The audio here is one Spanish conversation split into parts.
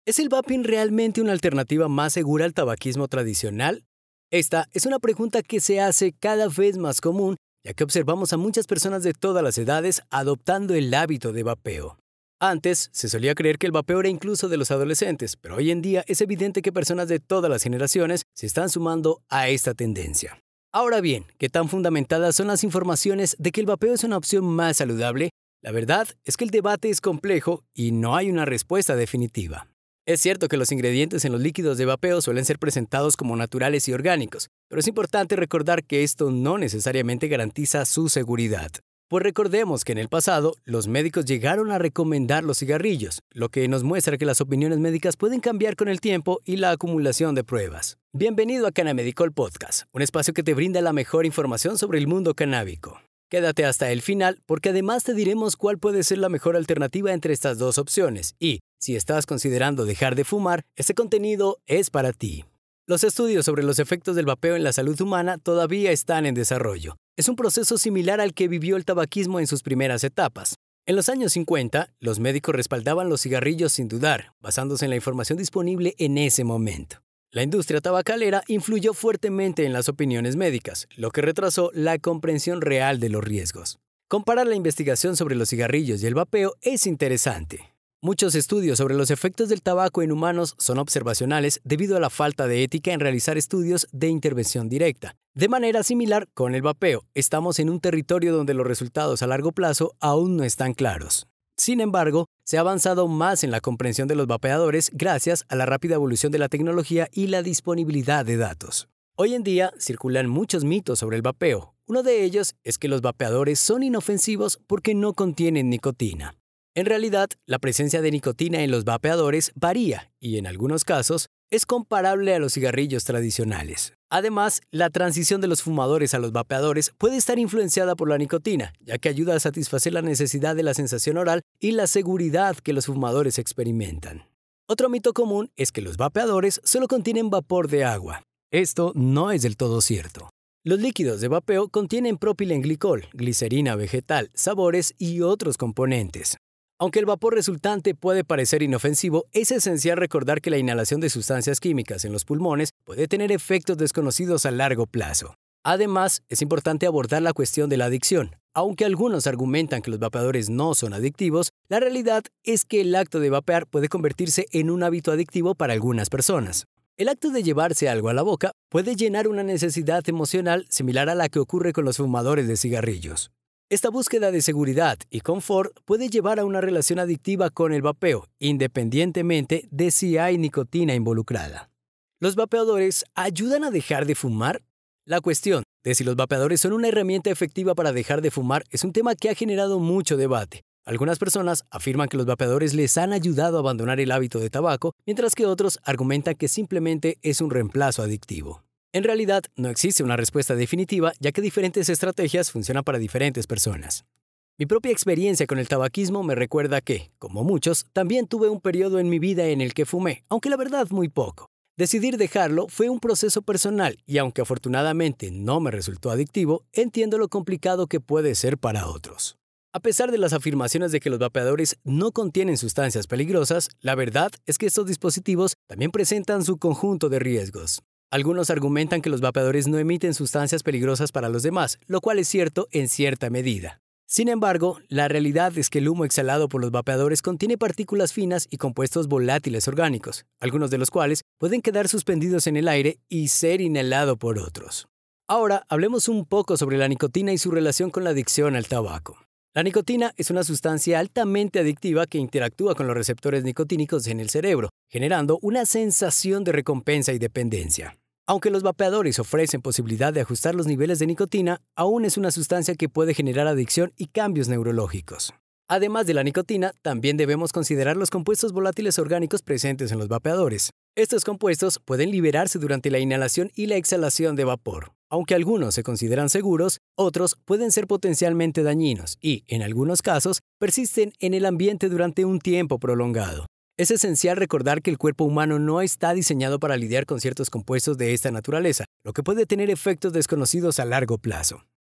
¿Es el vaping realmente una alternativa más segura al tabaquismo tradicional? Esta es una pregunta que se hace cada vez más común, ya que observamos a muchas personas de todas las edades adoptando el hábito de vapeo. Antes, se solía creer que el vapeo era incluso de los adolescentes, pero hoy en día es evidente que personas de todas las generaciones se están sumando a esta tendencia. Ahora bien, ¿qué tan fundamentadas son las informaciones de que el vapeo es una opción más saludable? La verdad es que el debate es complejo y no hay una respuesta definitiva. Es cierto que los ingredientes en los líquidos de vapeo suelen ser presentados como naturales y orgánicos, pero es importante recordar que esto no necesariamente garantiza su seguridad. Pues recordemos que en el pasado, los médicos llegaron a recomendar los cigarrillos, lo que nos muestra que las opiniones médicas pueden cambiar con el tiempo y la acumulación de pruebas. Bienvenido a Canamedicol Podcast, un espacio que te brinda la mejor información sobre el mundo canábico. Quédate hasta el final porque además te diremos cuál puede ser la mejor alternativa entre estas dos opciones y, si estás considerando dejar de fumar, este contenido es para ti. Los estudios sobre los efectos del vapeo en la salud humana todavía están en desarrollo. Es un proceso similar al que vivió el tabaquismo en sus primeras etapas. En los años 50, los médicos respaldaban los cigarrillos sin dudar, basándose en la información disponible en ese momento. La industria tabacalera influyó fuertemente en las opiniones médicas, lo que retrasó la comprensión real de los riesgos. Comparar la investigación sobre los cigarrillos y el vapeo es interesante. Muchos estudios sobre los efectos del tabaco en humanos son observacionales debido a la falta de ética en realizar estudios de intervención directa. De manera similar, con el vapeo, estamos en un territorio donde los resultados a largo plazo aún no están claros. Sin embargo, se ha avanzado más en la comprensión de los vapeadores gracias a la rápida evolución de la tecnología y la disponibilidad de datos. Hoy en día circulan muchos mitos sobre el vapeo. Uno de ellos es que los vapeadores son inofensivos porque no contienen nicotina. En realidad, la presencia de nicotina en los vapeadores varía y, en algunos casos, es comparable a los cigarrillos tradicionales. Además, la transición de los fumadores a los vapeadores puede estar influenciada por la nicotina, ya que ayuda a satisfacer la necesidad de la sensación oral y la seguridad que los fumadores experimentan. Otro mito común es que los vapeadores solo contienen vapor de agua. Esto no es del todo cierto. Los líquidos de vapeo contienen propilenglicol, glicerina vegetal, sabores y otros componentes. Aunque el vapor resultante puede parecer inofensivo, es esencial recordar que la inhalación de sustancias químicas en los pulmones puede tener efectos desconocidos a largo plazo. Además, es importante abordar la cuestión de la adicción. Aunque algunos argumentan que los vapeadores no son adictivos, la realidad es que el acto de vapear puede convertirse en un hábito adictivo para algunas personas. El acto de llevarse algo a la boca puede llenar una necesidad emocional similar a la que ocurre con los fumadores de cigarrillos. Esta búsqueda de seguridad y confort puede llevar a una relación adictiva con el vapeo, independientemente de si hay nicotina involucrada. ¿Los vapeadores ayudan a dejar de fumar? La cuestión de si los vapeadores son una herramienta efectiva para dejar de fumar es un tema que ha generado mucho debate. Algunas personas afirman que los vapeadores les han ayudado a abandonar el hábito de tabaco, mientras que otros argumentan que simplemente es un reemplazo adictivo. En realidad, no existe una respuesta definitiva, ya que diferentes estrategias funcionan para diferentes personas. Mi propia experiencia con el tabaquismo me recuerda que, como muchos, también tuve un periodo en mi vida en el que fumé, aunque la verdad muy poco. Decidir dejarlo fue un proceso personal y aunque afortunadamente no me resultó adictivo, entiendo lo complicado que puede ser para otros. A pesar de las afirmaciones de que los vapeadores no contienen sustancias peligrosas, la verdad es que estos dispositivos también presentan su conjunto de riesgos. Algunos argumentan que los vapeadores no emiten sustancias peligrosas para los demás, lo cual es cierto en cierta medida. Sin embargo, la realidad es que el humo exhalado por los vapeadores contiene partículas finas y compuestos volátiles orgánicos, algunos de los cuales pueden quedar suspendidos en el aire y ser inhalado por otros. Ahora, hablemos un poco sobre la nicotina y su relación con la adicción al tabaco. La nicotina es una sustancia altamente adictiva que interactúa con los receptores nicotínicos en el cerebro, generando una sensación de recompensa y dependencia. Aunque los vapeadores ofrecen posibilidad de ajustar los niveles de nicotina, aún es una sustancia que puede generar adicción y cambios neurológicos. Además de la nicotina, también debemos considerar los compuestos volátiles orgánicos presentes en los vapeadores. Estos compuestos pueden liberarse durante la inhalación y la exhalación de vapor. Aunque algunos se consideran seguros, otros pueden ser potencialmente dañinos y, en algunos casos, persisten en el ambiente durante un tiempo prolongado. Es esencial recordar que el cuerpo humano no está diseñado para lidiar con ciertos compuestos de esta naturaleza, lo que puede tener efectos desconocidos a largo plazo.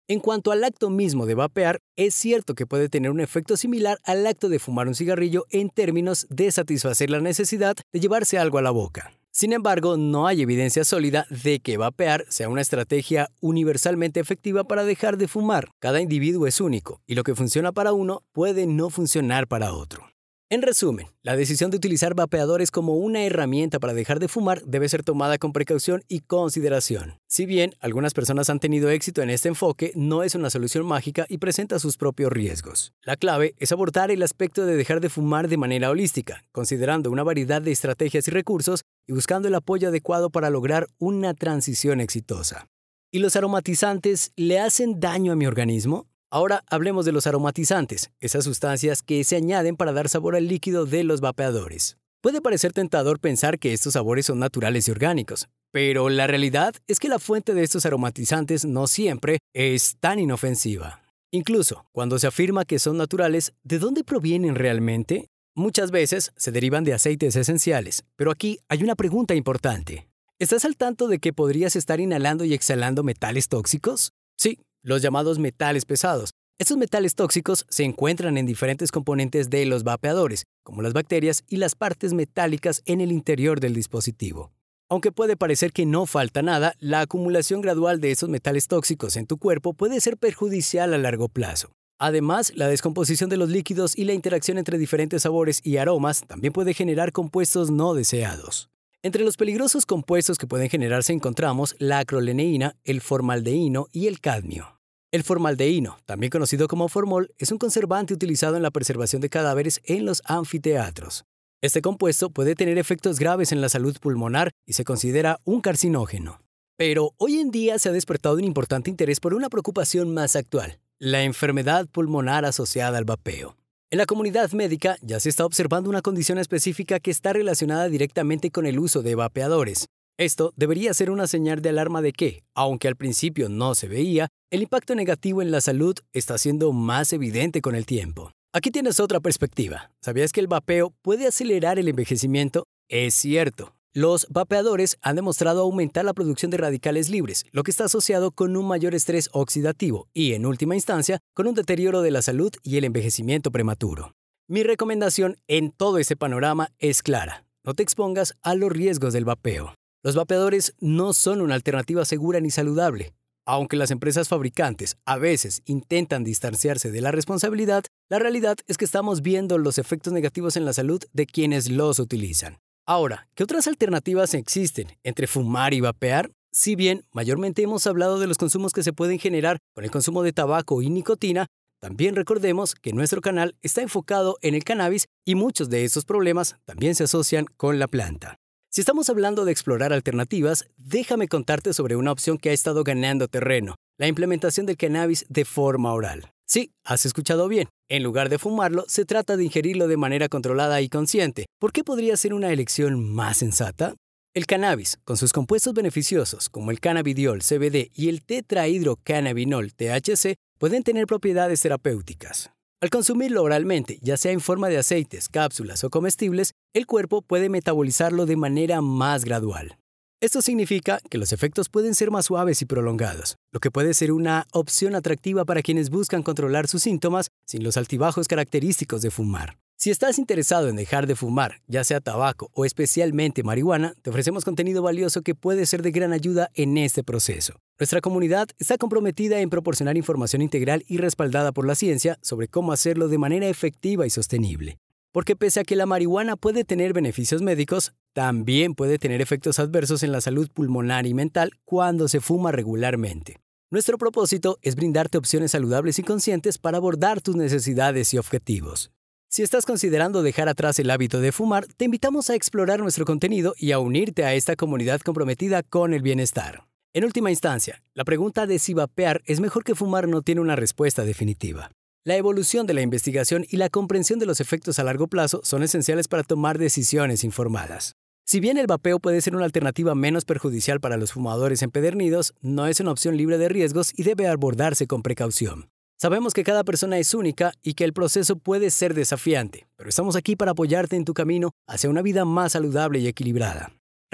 En cuanto al acto mismo de vapear, es cierto que puede tener un efecto similar al acto de fumar un cigarrillo en términos de satisfacer la necesidad de llevarse algo a la boca. Sin embargo, no hay evidencia sólida de que vapear sea una estrategia universalmente efectiva para dejar de fumar. Cada individuo es único, y lo que funciona para uno puede no funcionar para otro. En resumen, la decisión de utilizar vapeadores como una herramienta para dejar de fumar debe ser tomada con precaución y consideración. Si bien algunas personas han tenido éxito en este enfoque, no es una solución mágica y presenta sus propios riesgos. La clave es abordar el aspecto de dejar de fumar de manera holística, considerando una variedad de estrategias y recursos y buscando el apoyo adecuado para lograr una transición exitosa. ¿Y los aromatizantes le hacen daño a mi organismo? Ahora hablemos de los aromatizantes, esas sustancias que se añaden para dar sabor al líquido de los vapeadores. Puede parecer tentador pensar que estos sabores son naturales y orgánicos, pero la realidad es que la fuente de estos aromatizantes no siempre es tan inofensiva. Incluso, cuando se afirma que son naturales, ¿de dónde provienen realmente? Muchas veces se derivan de aceites esenciales, pero aquí hay una pregunta importante. ¿Estás al tanto de que podrías estar inhalando y exhalando metales tóxicos? Sí, los llamados metales pesados. Estos metales tóxicos se encuentran en diferentes componentes de los vapeadores, como las bacterias y las partes metálicas en el interior del dispositivo. Aunque puede parecer que no falta nada, la acumulación gradual de esos metales tóxicos en tu cuerpo puede ser perjudicial a largo plazo. Además, la descomposición de los líquidos y la interacción entre diferentes sabores y aromas también puede generar compuestos no deseados. Entre los peligrosos compuestos que pueden generarse encontramos la acroleína, el formaldehído y el cadmio. El formaldehído, también conocido como formol, es un conservante utilizado en la preservación de cadáveres en los anfiteatros. Este compuesto puede tener efectos graves en la salud pulmonar y se considera un carcinógeno. Pero hoy en día se ha despertado un importante interés por una preocupación más actual: la enfermedad pulmonar asociada al vapeo. En la comunidad médica ya se está observando una condición específica que está relacionada directamente con el uso de vapeadores. Esto debería ser una señal de alarma de que, aunque al principio no se veía, el impacto negativo en la salud está siendo más evidente con el tiempo. Aquí tienes otra perspectiva. ¿Sabías que el vapeo puede acelerar el envejecimiento? Es cierto. Los vapeadores han demostrado aumentar la producción de radicales libres, lo que está asociado con un mayor estrés oxidativo y, en última instancia, con un deterioro de la salud y el envejecimiento prematuro. Mi recomendación en todo ese panorama es clara: no te expongas a los riesgos del vapeo. Los vapeadores no son una alternativa segura ni saludable. Aunque las empresas fabricantes a veces intentan distanciarse de la responsabilidad, la realidad es que estamos viendo los efectos negativos en la salud de quienes los utilizan. Ahora, ¿qué otras alternativas existen entre fumar y vapear? Si bien mayormente hemos hablado de los consumos que se pueden generar con el consumo de tabaco y nicotina, también recordemos que nuestro canal está enfocado en el cannabis y muchos de estos problemas también se asocian con la planta. Si estamos hablando de explorar alternativas, déjame contarte sobre una opción que ha estado ganando terreno: la implementación del cannabis de forma oral. Sí, has escuchado bien. En lugar de fumarlo, se trata de ingerirlo de manera controlada y consciente. ¿Por qué podría ser una elección más sensata? El cannabis, con sus compuestos beneficiosos como el cannabidiol CBD y el tetrahidrocannabinol THC, pueden tener propiedades terapéuticas. Al consumirlo oralmente, ya sea en forma de aceites, cápsulas o comestibles, el cuerpo puede metabolizarlo de manera más gradual. Esto significa que los efectos pueden ser más suaves y prolongados, lo que puede ser una opción atractiva para quienes buscan controlar sus síntomas sin los altibajos característicos de fumar. Si estás interesado en dejar de fumar, ya sea tabaco o especialmente marihuana, te ofrecemos contenido valioso que puede ser de gran ayuda en este proceso. Nuestra comunidad está comprometida en proporcionar información integral y respaldada por la ciencia sobre cómo hacerlo de manera efectiva y sostenible. Porque pese a que la marihuana puede tener beneficios médicos, también puede tener efectos adversos en la salud pulmonar y mental cuando se fuma regularmente. Nuestro propósito es brindarte opciones saludables y conscientes para abordar tus necesidades y objetivos. Si estás considerando dejar atrás el hábito de fumar, te invitamos a explorar nuestro contenido y a unirte a esta comunidad comprometida con el bienestar. En última instancia, la pregunta de si vapear es mejor que fumar no tiene una respuesta definitiva. La evolución de la investigación y la comprensión de los efectos a largo plazo son esenciales para tomar decisiones informadas. Si bien el vapeo puede ser una alternativa menos perjudicial para los fumadores empedernidos, no es una opción libre de riesgos y debe abordarse con precaución. Sabemos que cada persona es única y que el proceso puede ser desafiante, pero estamos aquí para apoyarte en tu camino hacia una vida más saludable y equilibrada.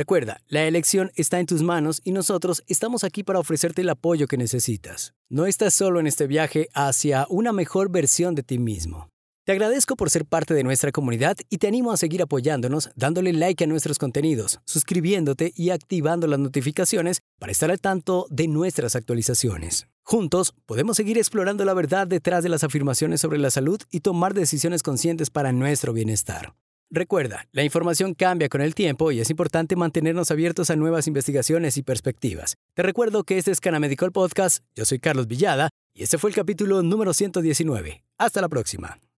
Recuerda, la elección está en tus manos y nosotros estamos aquí para ofrecerte el apoyo que necesitas. No estás solo en este viaje hacia una mejor versión de ti mismo. Te agradezco por ser parte de nuestra comunidad y te animo a seguir apoyándonos, dándole like a nuestros contenidos, suscribiéndote y activando las notificaciones para estar al tanto de nuestras actualizaciones. Juntos, podemos seguir explorando la verdad detrás de las afirmaciones sobre la salud y tomar decisiones conscientes para nuestro bienestar. Recuerda, la información cambia con el tiempo y es importante mantenernos abiertos a nuevas investigaciones y perspectivas. Te recuerdo que este es Cana Medical Podcast, yo soy Carlos Villada y este fue el capítulo número 119. Hasta la próxima.